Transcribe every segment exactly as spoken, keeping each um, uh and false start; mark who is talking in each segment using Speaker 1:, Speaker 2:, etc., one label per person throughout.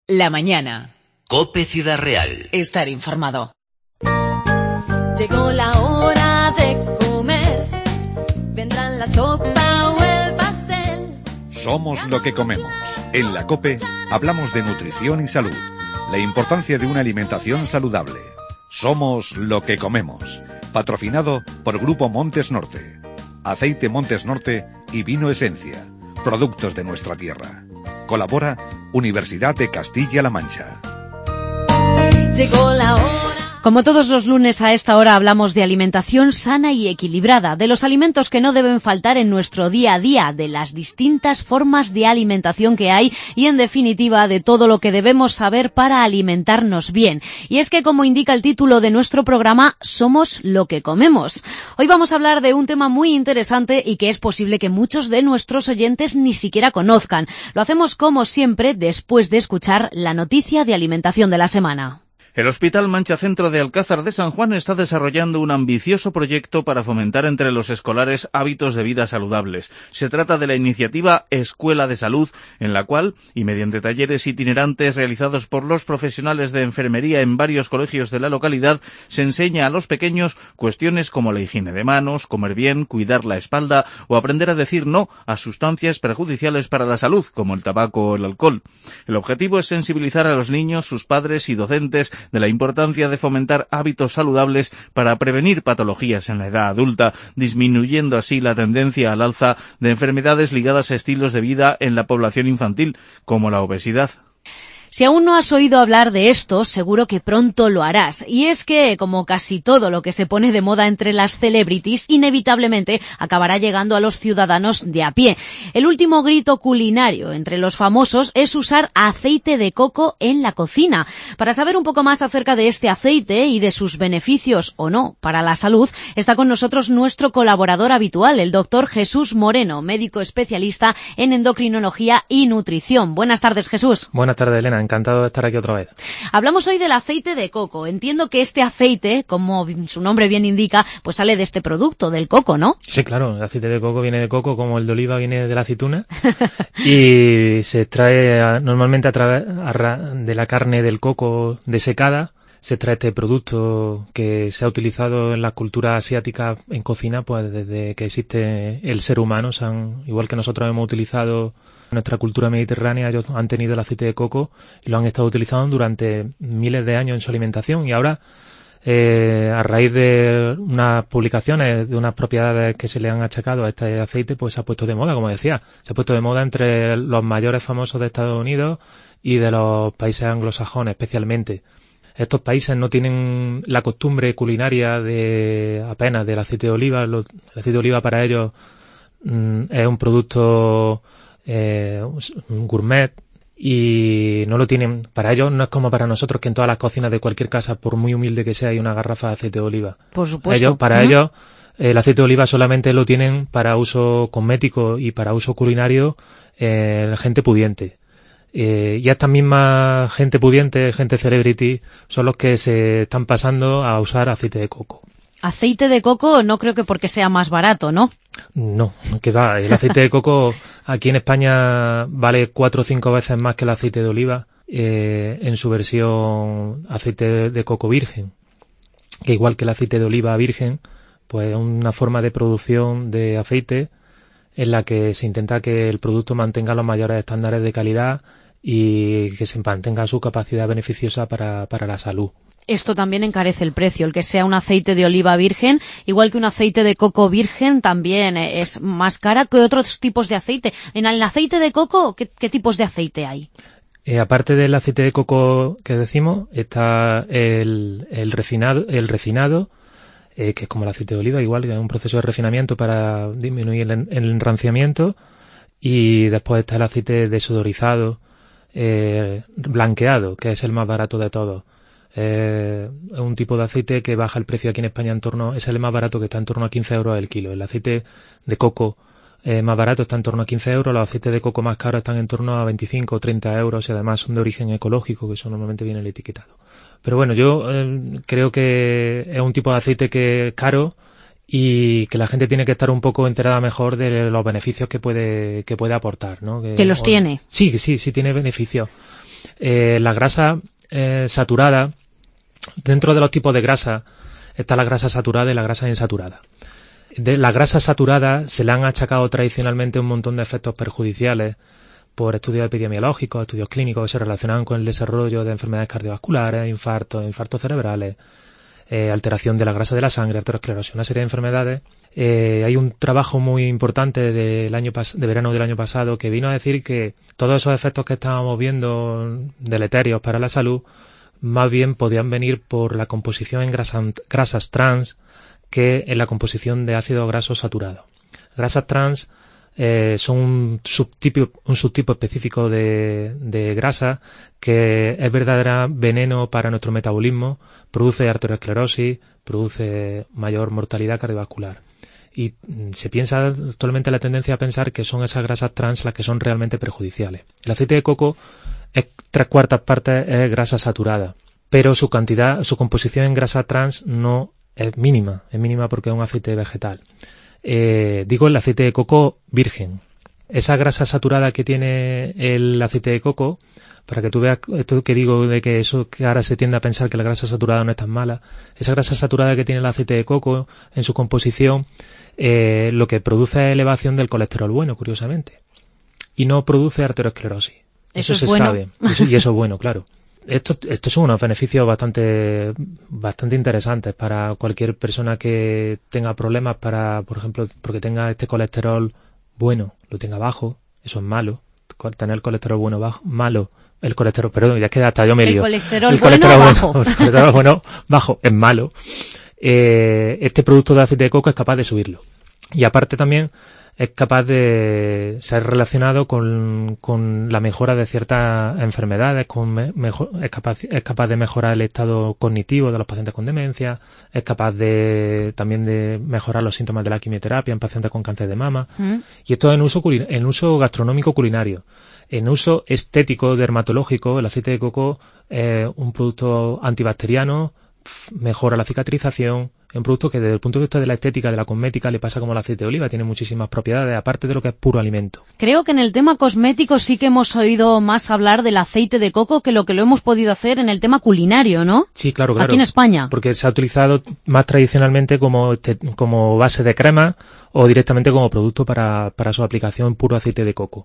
Speaker 1: La mañana.
Speaker 2: COPE Ciudad Real.
Speaker 1: Estar informado.
Speaker 3: Llegó la hora de comer. Vendrán la sopa o el pastel.
Speaker 4: Somos lo que comemos. En la COPE hablamos de nutrición y salud. La importancia de una alimentación saludable. Somos lo que comemos. Patrocinado por Grupo Montes Norte. Aceite Montes Norte y Vino Esencia. Productos de nuestra tierra. Colabora Universidad de Castilla-La Mancha.
Speaker 3: Llegó la hora.
Speaker 5: Como todos los lunes a esta hora hablamos de alimentación sana y equilibrada, de los alimentos que no deben faltar en nuestro día a día, de las distintas formas de alimentación que hay y, en definitiva, de todo lo que debemos saber para alimentarnos bien. Y es que, como indica el título de nuestro programa, somos lo que comemos. Hoy vamos a hablar de un tema muy interesante y que es posible que muchos de nuestros oyentes ni siquiera conozcan. Lo hacemos, como siempre, después de escuchar la noticia de alimentación de la semana.
Speaker 6: El Hospital Mancha Centro de Alcázar de San Juan está desarrollando un ambicioso proyecto para fomentar entre los escolares hábitos de vida saludables. Se trata de la iniciativa Escuela de Salud, en la cual, y mediante talleres itinerantes realizados por los profesionales de enfermería en varios colegios de la localidad, se enseña a los pequeños cuestiones como la higiene de manos, comer bien, cuidar la espalda o aprender a decir no a sustancias perjudiciales para la salud, como el tabaco o el alcohol. El objetivo es sensibilizar a los niños, sus padres y docentes de la importancia de fomentar hábitos saludables para prevenir patologías en la edad adulta, disminuyendo así la tendencia al alza de enfermedades ligadas a estilos de vida en la población infantil, como la obesidad.
Speaker 5: Si aún no has oído hablar de esto, seguro que pronto lo harás. Y es que, como casi todo lo que se pone de moda entre las celebrities, inevitablemente acabará llegando a los ciudadanos de a pie. El último grito culinario entre los famosos es usar aceite de coco en la cocina. Para saber un poco más acerca de este aceite y de sus beneficios o no para la salud, está con nosotros nuestro colaborador habitual, el doctor Jesús Moreno, médico especialista en endocrinología y nutrición. Buenas tardes, Jesús.
Speaker 7: Buenas tardes, Elena. Encantado de estar aquí otra vez.
Speaker 5: Hablamos hoy del aceite de coco. Entiendo que este aceite, como su nombre bien indica, pues sale de este producto, del coco, ¿no?
Speaker 7: Sí, claro. El aceite de coco viene de coco, como el de oliva viene de la aceituna. Y se extrae normalmente a través de la carne del coco desecada. Se extrae este producto que se ha utilizado en la cultura asiática en cocina, pues desde que existe el ser humano. O sea, igual que nosotros hemos utilizado nuestra cultura mediterránea, ellos han tenido el aceite de coco y lo han estado utilizando durante miles de años en su alimentación. Y ahora, eh, a raíz de unas publicaciones, de unas propiedades que se le han achacado a este aceite, pues se ha puesto de moda, como decía. Se ha puesto de moda entre los mayores famosos de Estados Unidos y de los países anglosajones especialmente. Estos países no tienen la costumbre culinaria de apenas del aceite de oliva. El aceite de oliva para ellos mm, es un producto eh, un gourmet y no lo tienen. Para ellos no es como para nosotros, que en todas las cocinas de cualquier casa, por muy humilde que sea, hay una garrafa de aceite de oliva.
Speaker 5: Por supuesto.
Speaker 7: Ellos, para
Speaker 5: ¿Mm?
Speaker 7: ellos el aceite de oliva solamente lo tienen para uso cosmético y para uso culinario eh, gente pudiente. Eh, y esta misma gente pudiente, gente celebrity, son los que se están pasando a usar aceite de coco.
Speaker 5: Aceite de coco no creo que porque sea más barato, ¿no?
Speaker 7: No, que va. El aceite de coco aquí en España vale cuatro o cinco veces más que el aceite de oliva eh, en su versión aceite de coco virgen. Que igual que el aceite de oliva virgen, pues es una forma de producción de aceite en la que se intenta que el producto mantenga los mayores estándares de calidad y que se mantenga su capacidad beneficiosa para, para la salud.
Speaker 5: Esto también encarece el precio, el que sea un aceite de oliva virgen, igual que un aceite de coco virgen, también es más cara que otros tipos de aceite. En el aceite de coco, ¿qué, qué tipos de aceite hay?
Speaker 7: Eh, aparte del aceite de coco que decimos, está el, el refinado, el refinado, eh, que es como el aceite de oliva, igual que es un proceso de refinamiento para disminuir el, el enranciamiento, y después está el aceite desodorizado, eh, blanqueado, que es el más barato de todos. Eh, es un tipo de aceite que baja el precio aquí en España en torno, es el más barato, que está en torno a quince euros el kilo. El aceite de coco eh, más barato está en torno a quince euros, los aceites de coco más caros están en torno a veinticinco o treinta euros y además son de origen ecológico, que eso normalmente viene el etiquetado. Pero bueno, yo eh, creo que es un tipo de aceite que es caro y que la gente tiene que estar un poco enterada mejor de los beneficios que puede que puede aportar, ¿no? Que,
Speaker 5: que los
Speaker 7: o,
Speaker 5: tiene.
Speaker 7: Sí, sí, sí tiene beneficios. Eh, la grasa eh, saturada, dentro de los tipos de grasa, está la grasa saturada y la grasa insaturada. De la grasa saturada se le han achacado tradicionalmente un montón de efectos perjudiciales por estudios epidemiológicos, estudios clínicos que se relacionan con el desarrollo de enfermedades cardiovasculares, infartos, infartos cerebrales, eh, alteración de la grasa de la sangre, arteriosclerosis, una serie de enfermedades. Eh, hay un trabajo muy importante del año pas- de verano del año pasado que vino a decir que todos esos efectos que estábamos viendo deleterios para la salud más bien podían venir por la composición en grasa, grasas trans que en la composición de ácidos grasos saturados. Grasas trans eh, son un subtipo, un subtipo específico de, de grasa que es verdadera veneno para nuestro metabolismo, produce arteriosclerosis, produce mayor mortalidad cardiovascular. Y se piensa actualmente la tendencia a pensar que son esas grasas trans las que son realmente perjudiciales. El aceite de coco es tres cuartas partes es grasa saturada, pero su cantidad, su composición en grasa trans no es mínima, es mínima porque es un aceite vegetal. Eh, digo el aceite de coco virgen. Esa grasa saturada que tiene el aceite de coco, para que tú veas esto que digo de que eso que ahora se tiende a pensar que la grasa saturada no es tan mala, esa grasa saturada que tiene el aceite de coco en su composición, eh, lo que produce es elevación del colesterol bueno, curiosamente, y no produce arteriosclerosis.
Speaker 5: Eso,
Speaker 7: eso
Speaker 5: es
Speaker 7: se
Speaker 5: bueno.
Speaker 7: sabe, eso, y eso es bueno, claro. Estos esto son unos beneficios bastante bastante interesantes para cualquier persona que tenga problemas para, por ejemplo, porque tenga este colesterol bueno, lo tenga bajo, eso es malo. Tener colesterol bueno bajo, malo. El colesterol, perdón, ya es que hasta yo me lío.
Speaker 5: El colesterol
Speaker 7: el
Speaker 5: bueno
Speaker 7: colesterol
Speaker 5: bajo.
Speaker 7: Bueno, el colesterol bueno bajo es malo. Eh, este producto de aceite de coco es capaz de subirlo. Y aparte también es capaz de ser relacionado con, con la mejora de ciertas enfermedades, con me, mejor, es, capaz, es capaz de mejorar el estado cognitivo de los pacientes con demencia, es capaz de también de mejorar los síntomas de la quimioterapia en pacientes con cáncer de mama. ¿Mm? Y esto en uso, en uso gastronómico culinario. En uso estético dermatológico, el aceite de coco es un producto antibacteriano, mejora la cicatrización, es un producto que desde el punto de vista de la estética, de la cosmética, le pasa como el aceite de oliva, tiene muchísimas propiedades, aparte de lo que es puro alimento.
Speaker 5: Creo que en el tema cosmético sí que hemos oído más hablar del aceite de coco que lo que lo hemos podido hacer en el tema culinario, ¿no?
Speaker 7: Sí, claro, claro.
Speaker 5: Aquí en España.
Speaker 7: Porque se ha utilizado más tradicionalmente como, como base de crema o directamente como producto para, para su aplicación puro aceite de coco.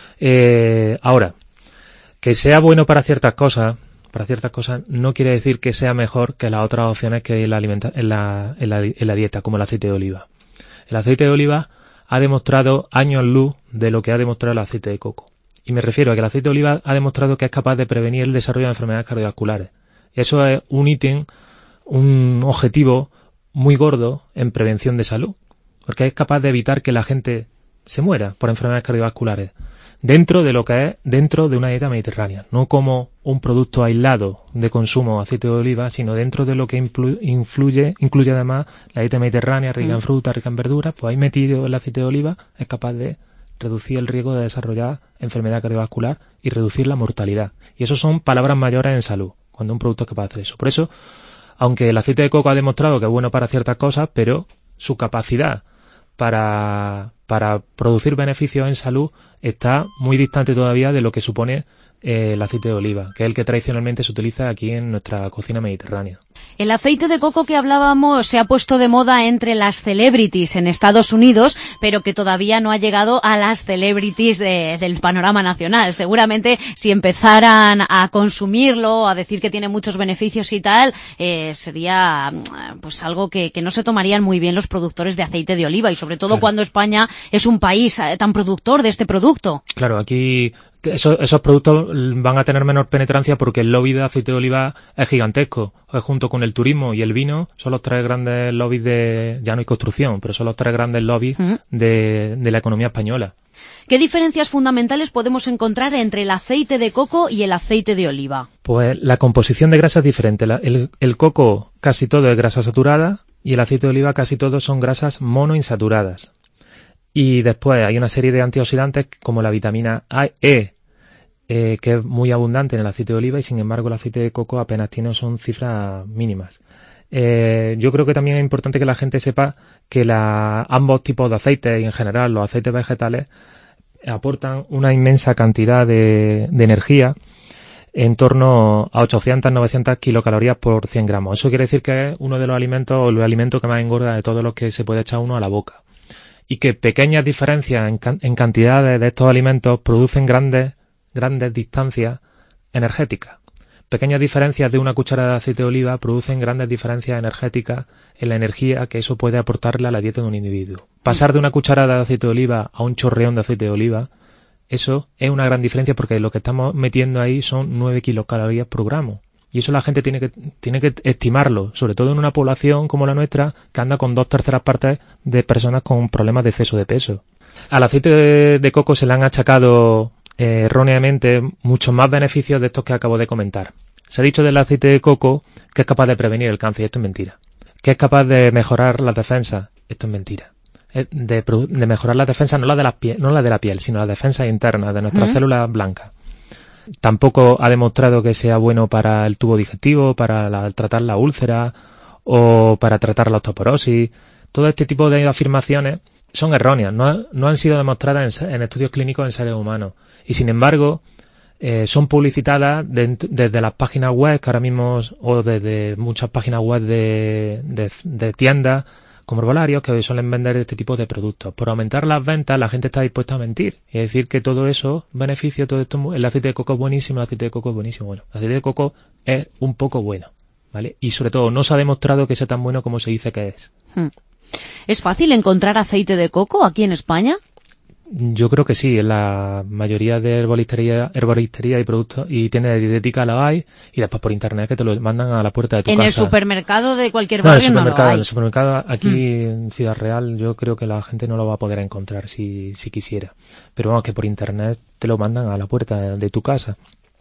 Speaker 7: Eh, ahora, que sea bueno para ciertas cosas, para ciertas cosas no quiere decir que sea mejor que las otras opciones que hay en la, alimenta- en la, en la, en la dieta, como el aceite de oliva. El aceite de oliva ha demostrado años luz de lo que ha demostrado el aceite de coco. Y me refiero a que el aceite de oliva ha demostrado que es capaz de prevenir el desarrollo de enfermedades cardiovasculares. Y eso es un ítem, un objetivo muy gordo en prevención de salud, porque es capaz de evitar que la gente se muera por enfermedades cardiovasculares. Dentro de lo que es, dentro de una dieta mediterránea, no como un producto aislado de consumo aceite de oliva, sino dentro de lo que influ, influye, incluye además la dieta mediterránea, rica mm. en frutas, rica en verduras, pues ahí metido el aceite de oliva es capaz de reducir el riesgo de desarrollar enfermedad cardiovascular y reducir la mortalidad. Y eso son palabras mayores en salud, cuando un producto es capaz de hacer eso. Por eso, aunque el aceite de coco ha demostrado que es bueno para ciertas cosas, pero su capacidad para, para producir beneficios en salud está muy distante todavía de lo que supone eh, el aceite de oliva, que es el que tradicionalmente se utiliza aquí en nuestra cocina mediterránea.
Speaker 5: El aceite de coco que hablábamos se ha puesto de moda entre las celebrities en Estados Unidos, pero que todavía no ha llegado a las celebrities de, del panorama nacional. Seguramente si empezaran a consumirlo, a decir que tiene muchos beneficios y tal, eh, sería pues algo que, que no se tomarían muy bien los productores de aceite de oliva, y sobre todo claro. cuando España es un país tan productor de este producto.
Speaker 7: Claro, aquí esos, esos productos van a tener menor penetrancia porque el lobby de aceite de oliva es gigantesco. Junto con el turismo y el vino son los tres grandes lobbies de, ya no hay construcción, pero son los tres grandes lobbies uh-huh. de, de la economía española.
Speaker 5: ¿Qué diferencias fundamentales podemos encontrar entre el aceite de coco y el aceite de oliva?
Speaker 7: Pues la composición de grasa es diferente. La, el, el coco casi todo es grasa saturada y el aceite de oliva casi todo son grasas monoinsaturadas. Y después hay una serie de antioxidantes como la vitamina E, Eh, que es muy abundante en el aceite de oliva, y sin embargo el aceite de coco apenas tiene, son cifras mínimas. Eh, yo creo que también es importante que la gente sepa que la, ambos tipos de aceites y en general los aceites vegetales aportan una inmensa cantidad de, de energía en torno a ochocientas a novecientas kilocalorías por cien gramos. Eso quiere decir que es uno de los alimentos o el alimento que más engorda de todos los que se puede echar uno a la boca. Y que pequeñas diferencias en, can- en cantidades de estos alimentos producen grandes, grandes distancias energéticas. Pequeñas diferencias de una cucharada de aceite de oliva producen grandes diferencias energéticas en la energía que eso puede aportarle a la dieta de un individuo. Pasar de una cucharada de aceite de oliva a un chorreón de aceite de oliva, eso es una gran diferencia porque lo que estamos metiendo ahí son nueve kilocalorías por gramo. Y eso la gente tiene que, tiene que estimarlo, sobre todo en una población como la nuestra, que anda con dos terceras partes de personas con problemas de exceso de peso. Al aceite de, de coco se le han achacado eh, erróneamente muchos más beneficios de estos que acabo de comentar. Se ha dicho del aceite de coco que es capaz de prevenir el cáncer, y esto es mentira. Que es capaz de mejorar las defensas, esto es mentira. De, de mejorar las defensas, no la de la piel, no la de la piel, sino las defensas internas de nuestras uh-huh. células blancas. Tampoco ha demostrado que sea bueno para el tubo digestivo, para la, tratar la úlcera o para tratar la osteoporosis. Todo este tipo de afirmaciones son erróneas, no, no han sido demostradas en, en estudios clínicos en seres humanos. Y sin embargo, eh, son publicitadas de, desde las páginas web que ahora mismo, o desde muchas páginas web de, de, de tiendas como herbolarios que suelen vender este tipo de productos. Por aumentar las ventas, la gente está dispuesta a mentir y decir que todo eso, beneficio, todo esto, el aceite de coco es buenísimo, el aceite de coco es buenísimo. Bueno, el aceite de coco es un poco bueno, ¿vale? Y sobre todo, no se ha demostrado que sea tan bueno como se dice que es.
Speaker 5: Hmm. ¿Es fácil encontrar aceite de coco aquí en España?
Speaker 7: Yo creo que sí, en la mayoría de herbolistería, herbolistería y productos y tiendas de dietética lo hay, y después por internet que te lo mandan a la puerta de tu
Speaker 5: en
Speaker 7: casa.
Speaker 5: En el supermercado de cualquier
Speaker 7: barrio
Speaker 5: no, el supermercado,
Speaker 7: no lo hay.
Speaker 5: En
Speaker 7: el supermercado aquí mm. en Ciudad Real yo creo que la gente no lo va a poder encontrar si, si quisiera. Pero vamos, que por internet te lo mandan a la puerta de, de tu casa.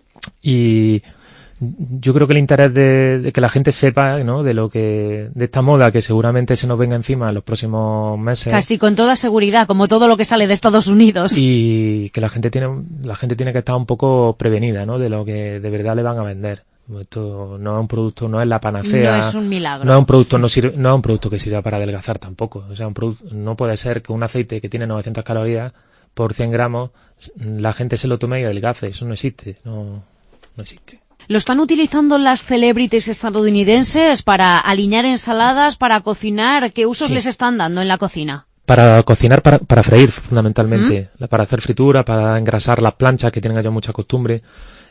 Speaker 7: Y yo creo que el interés de, de que la gente sepa, ¿no?, de lo que, de esta moda que seguramente se nos venga encima en los próximos meses.
Speaker 5: Casi con toda seguridad, como todo lo que sale de Estados Unidos.
Speaker 7: Y que la gente tiene, la gente tiene que estar un poco prevenida, ¿no?, de lo que de verdad le van a vender. Esto no es un producto, no es la panacea.
Speaker 5: No es un milagro.
Speaker 7: No es un producto, no sirve, no es un producto que sirva para adelgazar tampoco. O sea, un producto, no puede ser que un aceite que tiene novecientas calorías por cien gramos, la gente se lo tome y adelgace. Eso no existe, no, no existe.
Speaker 5: ¿Lo están utilizando las celebrities estadounidenses para aliñar ensaladas, para cocinar? ¿Qué usos sí. les están dando en la cocina?
Speaker 7: Para cocinar, para, para freír, fundamentalmente. ¿Mm? Para hacer fritura, para engrasar las planchas, que tienen ellos mucha costumbre.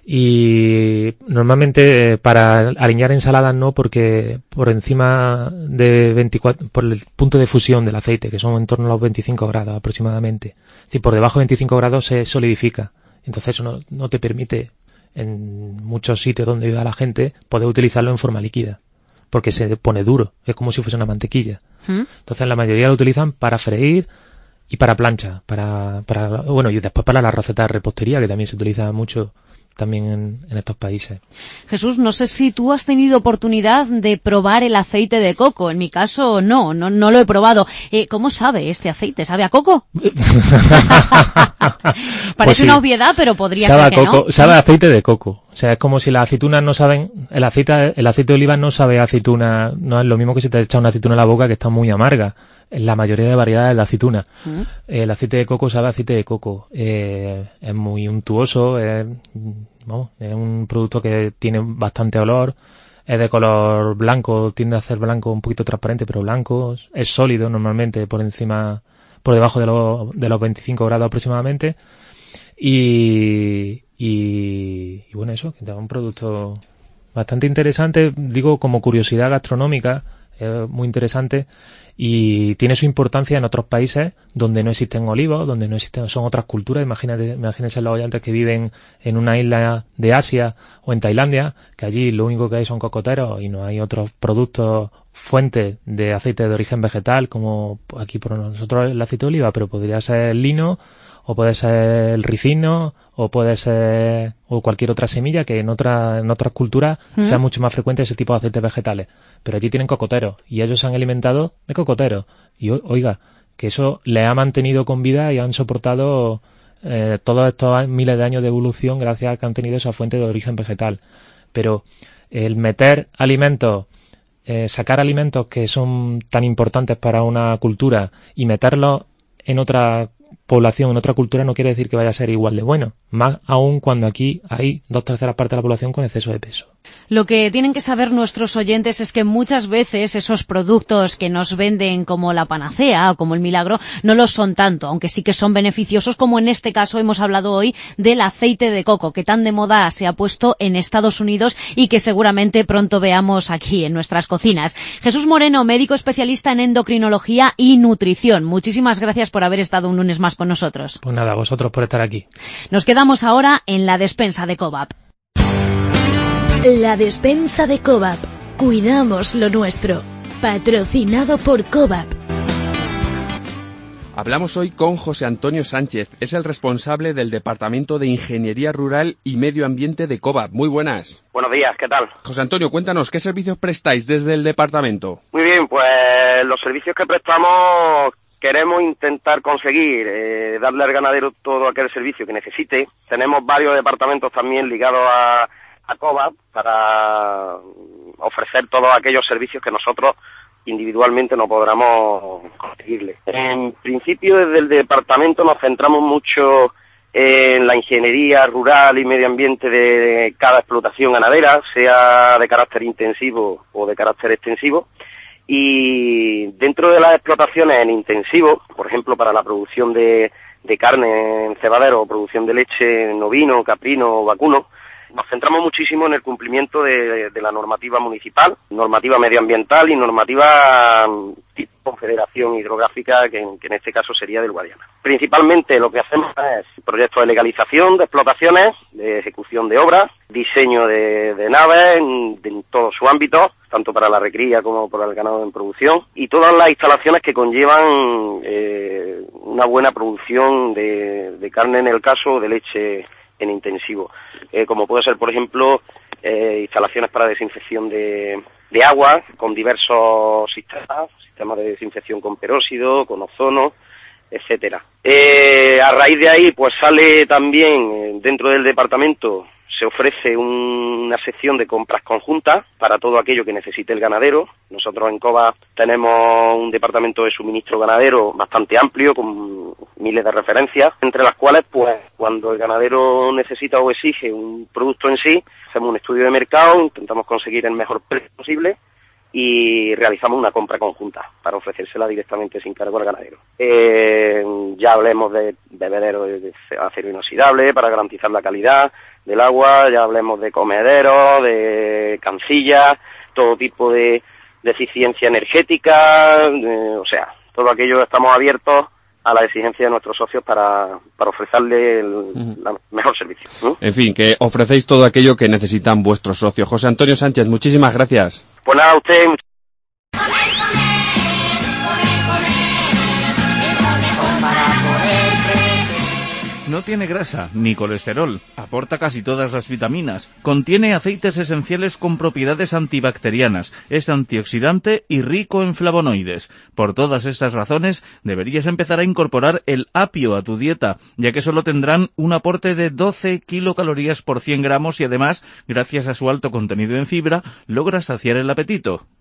Speaker 7: Y normalmente eh, para aliñar ensaladas no, porque por encima de veinticuatro, por el punto de fusión del aceite, que son en torno a los veinticinco grados aproximadamente. Es decir, por debajo de veinticinco grados se solidifica. Entonces eso no, no te permite, en muchos sitios donde vive la gente, poder utilizarlo en forma líquida, porque se pone duro, es como si fuese una mantequilla. ¿Mm? Entonces la mayoría lo utilizan para freír y para plancha, para, para, bueno, y después para la receta de repostería, que también se utiliza mucho también en, en estos países.
Speaker 5: Jesús, no sé si tú has tenido oportunidad de probar el aceite de coco. En mi caso, no, no, no lo he probado. Eh, ¿Cómo sabe este aceite? ¿Sabe a coco? Parece pues sí. una obviedad, pero podría
Speaker 7: sabe
Speaker 5: ser que
Speaker 7: coco,
Speaker 5: no.
Speaker 7: Sabe a aceite de coco. O sea, es como si las aceitunas no saben, el aceite, el aceite de oliva no sabe a aceituna, no es lo mismo que si te echa una aceituna en la boca que está muy amarga. En la mayoría de variedades de la aceituna. ¿Mm? El aceite de coco sabe a aceite de coco. Eh, es muy untuoso, es, vamos, es un producto que tiene bastante olor, es de color blanco, tiende a ser blanco un poquito transparente, pero blanco, es sólido normalmente por encima, por debajo de, lo, de los veinticinco grados aproximadamente. Y, y, y bueno, eso, que es un producto bastante interesante, digo, como curiosidad gastronómica, es muy interesante y tiene su importancia en otros países donde no existen olivos, donde no existen, son otras culturas. Imagínate, imagínense los oyentes que viven en una isla de Asia o en Tailandia, que allí lo único que hay son cocoteros y no hay otros productos, fuentes de aceite de origen vegetal, como aquí por nosotros el aceite de oliva, pero podría ser el lino, o puede ser el ricino, o puede ser o cualquier otra semilla que en otra en otras culturas ¿Mm? sea mucho más frecuente ese tipo de aceites vegetales. Pero allí tienen cocoteros y ellos se han alimentado de cocoteros. Y oiga, que eso les ha mantenido con vida y han soportado eh, todos estos miles de años de evolución gracias a que han tenido esa fuente de origen vegetal. Pero el meter alimentos, eh, sacar alimentos que son tan importantes para una cultura y meterlos en otra población en otra cultura no quiere decir que vaya a ser igual de bueno, más aún cuando aquí hay dos terceras partes de la población con exceso de peso.
Speaker 5: Lo que tienen que saber nuestros oyentes es que muchas veces esos productos que nos venden como la panacea o como el milagro no lo son tanto, aunque sí que son beneficiosos, como en este caso hemos hablado hoy del aceite de coco, que tan de moda se ha puesto en Estados Unidos y que seguramente pronto veamos aquí en nuestras cocinas. Jesús Moreno, médico especialista en endocrinología y nutrición. Muchísimas gracias por haber estado un lunes más con nosotros.
Speaker 7: Pues nada, vosotros por estar aquí.
Speaker 5: Nos quedamos ahora en la despensa de Cobap.
Speaker 1: La despensa de Cobap. Cuidamos lo nuestro. Patrocinado por Cobap.
Speaker 8: Hablamos hoy con José Antonio Sánchez. Es el responsable del Departamento de Ingeniería Rural y Medio Ambiente de Cobap. Muy buenas.
Speaker 9: Buenos días, ¿qué tal?
Speaker 8: José Antonio, cuéntanos, ¿qué servicios prestáis desde el departamento?
Speaker 9: Muy bien, pues los servicios que prestamos queremos intentar conseguir eh, darle al ganadero todo aquel servicio que necesite. Tenemos varios departamentos también ligados a a Cobap para ofrecer todos aquellos servicios que nosotros individualmente no podamos conseguirle. En principio, desde el departamento nos centramos mucho en la ingeniería rural y medio ambiente de cada explotación ganadera, sea de carácter intensivo o de carácter extensivo. Y dentro de las explotaciones en intensivo, por ejemplo, para la producción de, de carne en cebadero o producción de leche en ovino, caprino o vacuno, nos centramos muchísimo en el cumplimiento de, de la normativa municipal, normativa medioambiental y normativa tipo Confederación Hidrográfica, que en, que en este caso sería del Guadiana. Principalmente lo que hacemos es proyectos de legalización de explotaciones, de ejecución de obras, diseño de, de naves en, en todo su ámbito, tanto para la recría como para el ganado en producción, y todas las instalaciones que conllevan eh, una buena producción de, de carne en el caso, de leche en intensivo, eh, como puede ser, por ejemplo, eh, instalaciones para desinfección de, de agua con diversos sistemas, sistemas de desinfección con peróxido, con ozono, etcétera. Eh, a raíz de ahí, pues sale también eh, dentro del departamento se ofrece un, una sección de compras conjuntas para todo aquello que necesite el ganadero. Nosotros en Cobap tenemos un departamento de suministro ganadero bastante amplio, con miles de referencias, entre las cuales, pues, cuando el ganadero necesita o exige un producto en sí, hacemos un estudio de mercado, intentamos conseguir el mejor precio posible y realizamos una compra conjunta para ofrecérsela directamente sin cargo al ganadero. Eh, ya hablemos de bebederos de acero inoxidable para garantizar la calidad del agua, ya hablemos de comederos, de cancillas, todo tipo de, de eficiencia energética, eh, o sea, todo aquello estamos abiertos a la exigencia de nuestros socios para, para ofrecerle el uh-huh. la mejor servicio, ¿no?
Speaker 8: En fin, que ofrecéis todo aquello que necesitan vuestros socios. José Antonio Sánchez, muchísimas gracias.
Speaker 9: Pues nada, a usted.
Speaker 6: No tiene grasa ni colesterol, aporta casi todas las vitaminas, contiene aceites esenciales con propiedades antibacterianas, es antioxidante y rico en flavonoides. Por todas estas razones, deberías empezar a incorporar el apio a tu dieta, ya que solo tendrán un aporte de doce kilocalorías por cien gramos y además, gracias a su alto contenido en fibra, logras saciar el apetito.